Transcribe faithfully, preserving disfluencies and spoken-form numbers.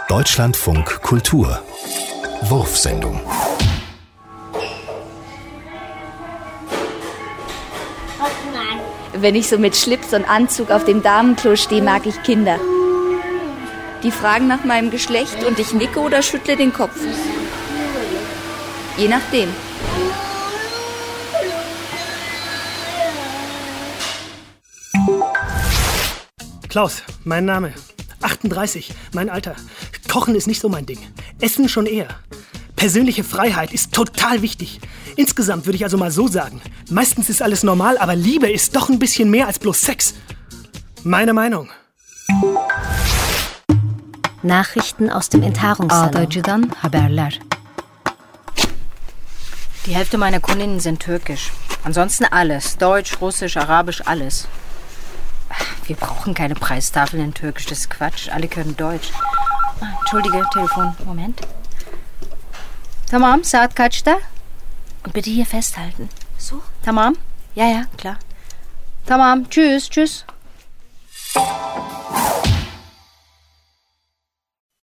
Deutschlandfunk Kultur. Wurfsendung. Wenn ich so mit Schlips und Anzug auf dem Damenklo stehe, mag ich Kinder. Die fragen nach meinem Geschlecht und ich nicke oder schüttle den Kopf. Je nachdem. Klaus, mein Name. achtunddreißig, mein Alter. Kochen ist nicht so mein Ding. Essen schon eher. Persönliche Freiheit ist total wichtig. Insgesamt würde ich also mal so sagen. Meistens ist alles normal, aber Liebe ist doch ein bisschen mehr als bloß Sex. Meine Meinung. Nachrichten aus dem Enthaarungssalon. Ağdacı'dan haberler. Die Hälfte meiner Kundinnen sind türkisch. Ansonsten alles. Deutsch, Russisch, Arabisch, alles. Wir brauchen keine Preistafeln in Türkisch, das ist Quatsch. Alle können Deutsch. Ah, Entschuldige, Telefon. Moment. Tamam, saat kaçta? Und bitte hier festhalten. So? Tamam? Ja, ja, klar. Tamam, tschüss, tschüss.